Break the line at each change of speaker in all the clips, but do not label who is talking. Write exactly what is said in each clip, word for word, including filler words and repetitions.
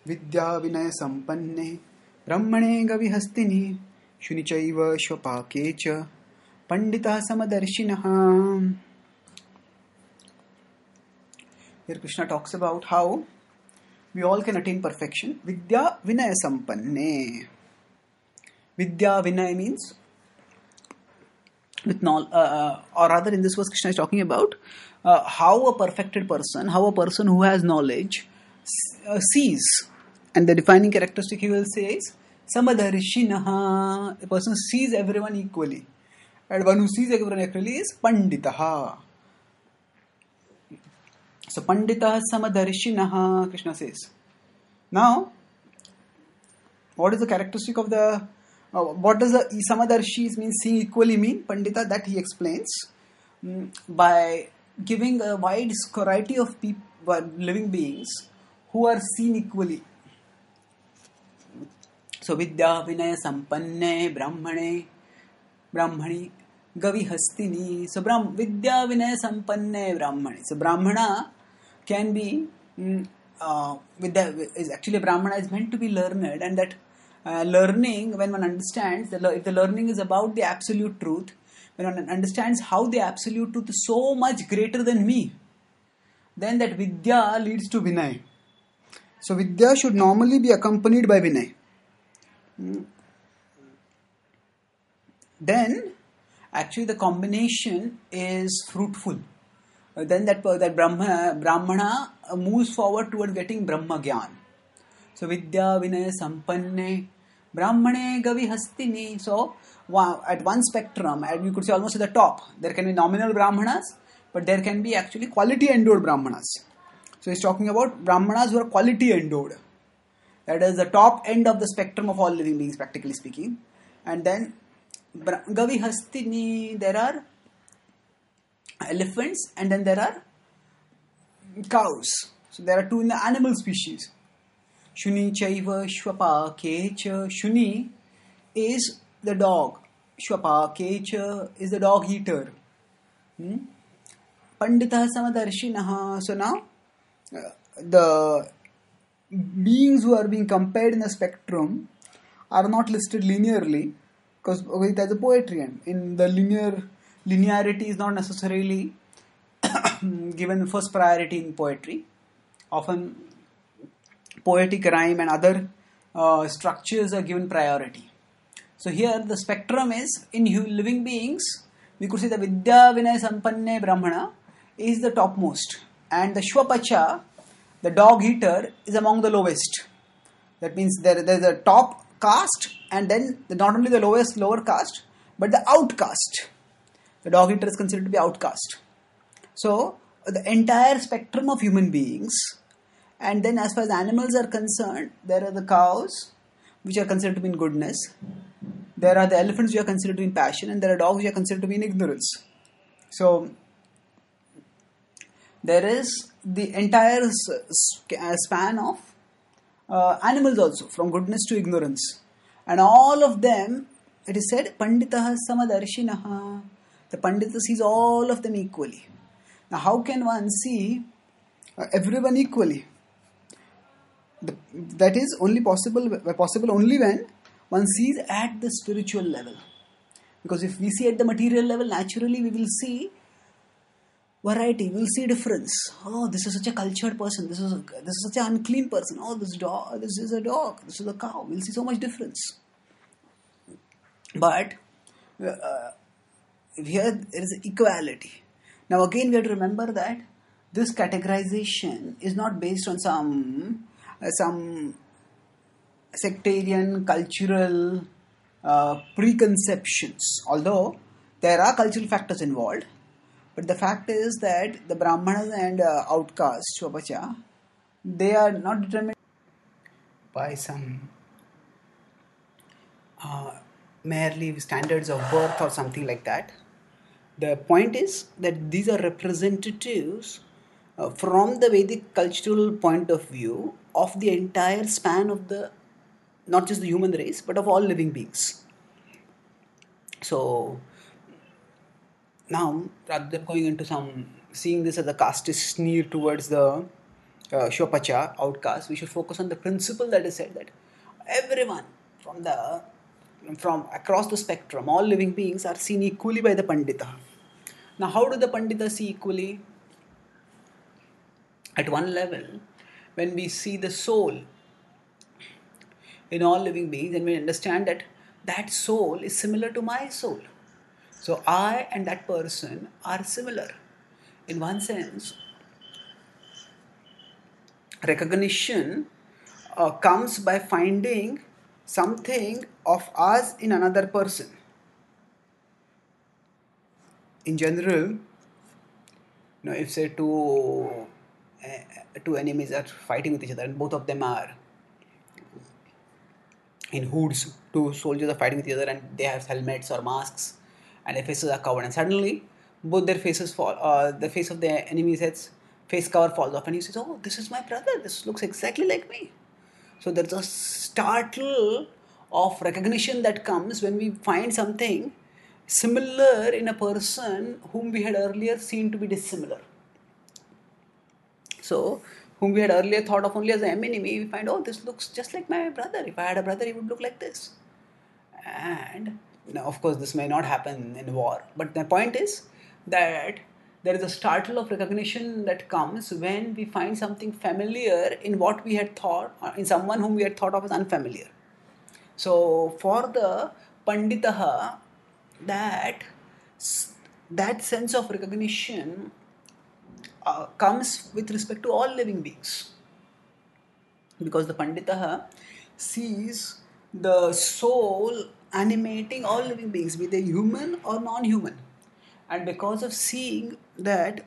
विद्या विनय संपन्ने ब्रह्मणे गविहस्तिनि शुनि चैव श्वपाके च पंडितः समदर्शिनः. Here Krishna talks about how we all can attain perfection. Vidya vinaya sampanne. Vidya vinaya means with knowledge, uh, or rather in this verse Krishna is talking about uh, how a perfected person, how a person who has knowledge uh, sees. And the defining characteristic he will say is Samadarshinaha. A person sees everyone equally. And one who sees everyone equally is Panditaha. So Panditaha Samadarshinaha, Krishna says. Now, what is the characteristic of the uh, what does the Samadarshi mean, seeing equally mean? Pandita, that he explains um, by giving a wide variety of people, living beings who are seen equally. So Vidya Vinaya Sampanne Brahmane Brahmani Gavihastini. So Brahm, Vidya Vinaya Sampanne Brahmani. So Brahmana can be um, uh, Vidya is actually Brahmana is meant to be learned, and that uh, learning, when one understands the if the learning is about the absolute truth, when one understands how the absolute truth is so much greater than me, then that Vidya leads to Vinay. So Vidya should normally be accompanied by Vinay. Then actually the combination is fruitful. Uh, then that that Brahma, Brahmana moves forward toward getting Brahma Gyan. So Vidya Vinaya Sampanne Brahmane Gavihastini. So wow, at one spectrum, and you could say almost at the top, there can be nominal Brahmanas, but there can be actually quality endowed Brahmanas. So he's talking about Brahmanas who are quality endowed. That is the top end of the spectrum of all living beings, practically speaking. And then Gavihastini, there are elephants and then there are cows. So there are two in the animal species. Shuni chaiva shwapa kecha. Shuni is the dog. Shwapa kecha is the dog eater. Hmm? Panditah samadarshinaha. So now uh, the beings who are being compared in the spectrum are not listed linearly, because it has a poetry, and in the linear linearity is not necessarily given first priority in poetry. Often poetic rhyme and other uh, structures are given priority. So here the spectrum is in living beings. We could say the Vidya Vinaya Sampanne Brahmana is the topmost, and the Shwapacha, the dog eater, is among the lowest. That means there there is a top caste, and then the, not only the lowest lower caste, but the outcast. The dog eater is considered to be outcast. So the entire spectrum of human beings, and then as far as animals are concerned, there are the cows, which are considered to be in goodness. There are the elephants, which are considered to be in passion, and there are dogs, which are considered to be in ignorance. So there is the entire span of uh, animals also, from goodness to ignorance. And all of them, it is said, Panditah Samadarshinaha. The Pandita sees all of them equally. Now how can one see uh, everyone equally? The, that is only possible, possible only when one sees at the spiritual level. Because if we see at the material level, naturally we will see variety, we will see difference. Oh, this is such a cultured person. This is a, this is such an unclean person. Oh, this dog. This is a dog. This is a cow. We will see so much difference. But uh, here there is equality. Now again, we have to remember that this categorization is not based on some uh, some sectarian cultural uh, preconceptions. Although there are cultural factors involved. But the fact is that the Brahmanas and uh, outcasts, Shwapacha, they are not determined by some uh, merely standards of birth or something like that. The point is that these are representatives uh, from the Vedic cultural point of view of the entire span of the, not just the human race, but of all living beings. So now, rather than going into some, seeing this as a casteist sneer towards the uh, Shopacha, outcast, we should focus on the principle that is said that everyone from the from across the spectrum, all living beings are seen equally by the Pandita. Now, how do the Panditas see equally? At one level, when we see the soul in all living beings, and we understand that that soul is similar to my soul. So I and that person are similar. In one sense, recognition uh, comes by finding something of us in another person. In general, you know, if say two uh, two enemies are fighting with each other and both of them are in hoods, two soldiers are fighting with each other and they have helmets or masks and their faces are covered, and suddenly both their faces fall, uh, the face of the enemy's head's face cover falls off, and he says, oh, this is my brother, this looks exactly like me. So there's a startle of recognition that comes when we find something similar in a person whom we had earlier seen to be dissimilar. So, whom we had earlier thought of only as an enemy, we find, oh, this looks just like my brother. If I had a brother, he would look like this. And, you know, of course, this may not happen in war. But the point is that there is a startle of recognition that comes when we find something familiar in what we had thought, in someone whom we had thought of as unfamiliar. So, for the Panditaha, that, that sense of recognition uh, comes with respect to all living beings. Because the Panditaha sees the soul animating all living beings, be they human or non-human. And because of seeing that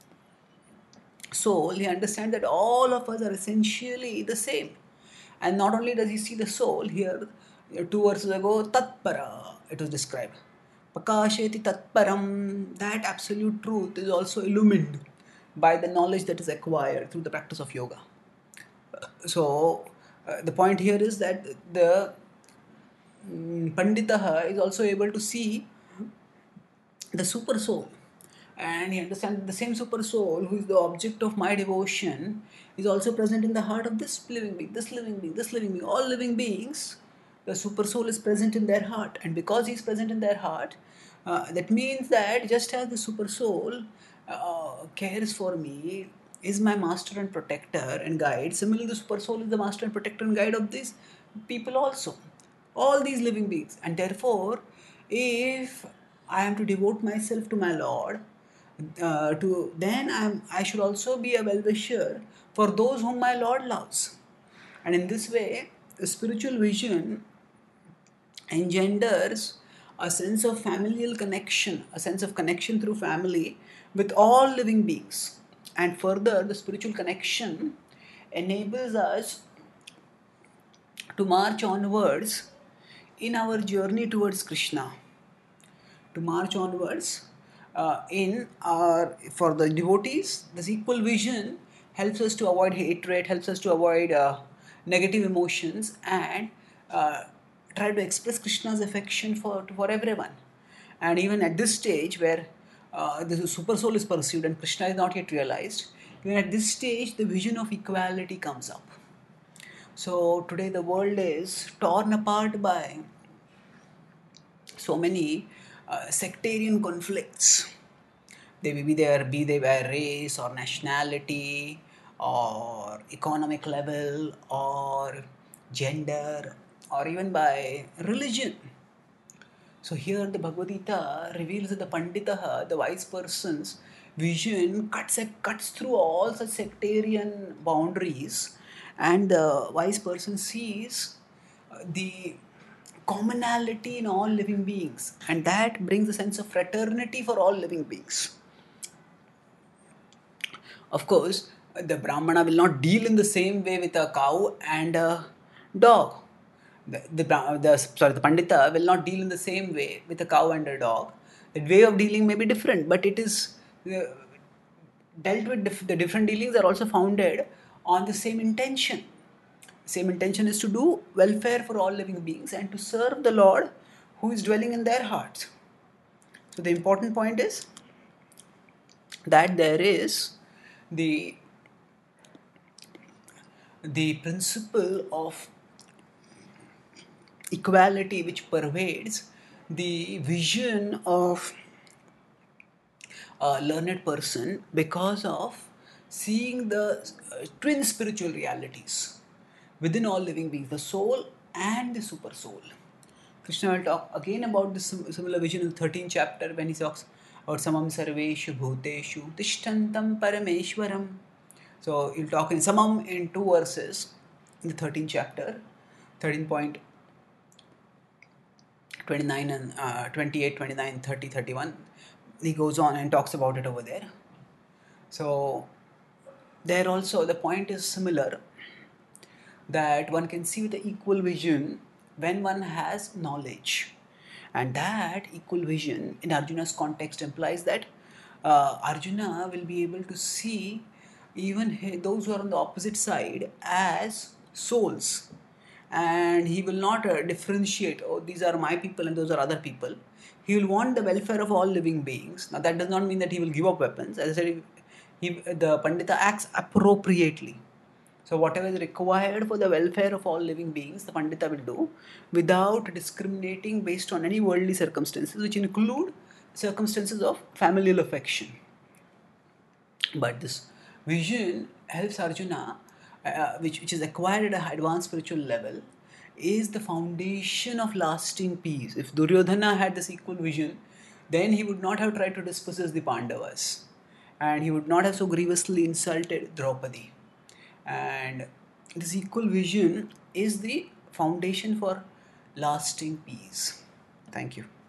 soul, he understands that all of us are essentially the same. And not only does he see the soul, here, two verses ago, Tatpara, it was described. Pakasheti Tatparam, that absolute truth is also illumined by the knowledge that is acquired through the practice of yoga. So, uh, the point here is that the um, Panditaha is also able to see the super soul, and he understands that the same super soul who is the object of my devotion is also present in the heart of this living being, this living being, this living being, all living beings. The super soul is present in their heart, and because he is present in their heart, uh, that means that just as the super soul uh, cares for me, is my master and protector and guide, similarly the super soul is the master and protector and guide of these people also, all these living beings. And therefore, if I am to devote myself to my Lord, uh, to then I am I should also be a well-wisher for those whom my Lord loves. And in this way, the spiritual vision engenders a sense of familial connection, a sense of connection through family with all living beings. And further, the spiritual connection enables us to march onwards in our journey towards Krishna. To march onwards uh, in our, for the devotees, this equal vision helps us to avoid hatred, helps us to avoid uh, negative emotions, and uh, try to express Krishna's affection for, for everyone. And even at this stage where uh, the super soul is pursued and Krishna is not yet realized, even at this stage the vision of equality comes up. So today the world is torn apart by so many uh, sectarian conflicts. They may be there, be they by race or nationality or economic level or gender or even by religion. So here the Bhagavad Gita reveals that the Panditaha, the wise person's vision cuts cuts through all such sectarian boundaries, and the wise person sees uh, the commonality in all living beings, and that brings a sense of fraternity for all living beings. Of course, the Brahmana will not deal in the same way with a cow and a dog. The, the, the sorry, the Pandita will not deal in the same way with a cow and a dog. The way of dealing may be different, but it is uh, dealt with. Dif- the different dealings are also founded on the same intention. Same intention is to do welfare for all living beings and to serve the Lord who is dwelling in their hearts. So the important point is that there is the the principle of equality which pervades the vision of a learned person because of seeing the uh, twin spiritual realities within all living beings, the soul and the super soul. Krishna will talk again about this similar vision in the thirteenth chapter when he talks about samam sarveshu bhuteshu tishtantam parameshwaram. So he'll talk in samam in two verses in the thirteenth chapter, thirteen point twenty-nine and uh, twenty-eight, twenty-nine, thirty, thirty-one. He goes on and talks about it over there. So there also the point is similar, that one can see the equal vision when one has knowledge, and that equal vision in Arjuna's context implies that uh, Arjuna will be able to see even he, those who are on the opposite side as souls, and he will not uh, differentiate, oh, these are my people and those are other people. He will want the welfare of all living beings. Now that does not mean that he will give up weapons. As I said, he, the Pandita acts appropriately. So whatever is required for the welfare of all living beings, the Pandita will do without discriminating based on any worldly circumstances, which include circumstances of familial affection. But this vision helps Arjuna, uh, which, which is acquired at an advanced spiritual level, is the foundation of lasting peace. If Duryodhana had this equal vision, then he would not have tried to dispossess the Pandavas, and he would not have so grievously insulted Draupadi. And this equal vision is the foundation for lasting peace. Thank you.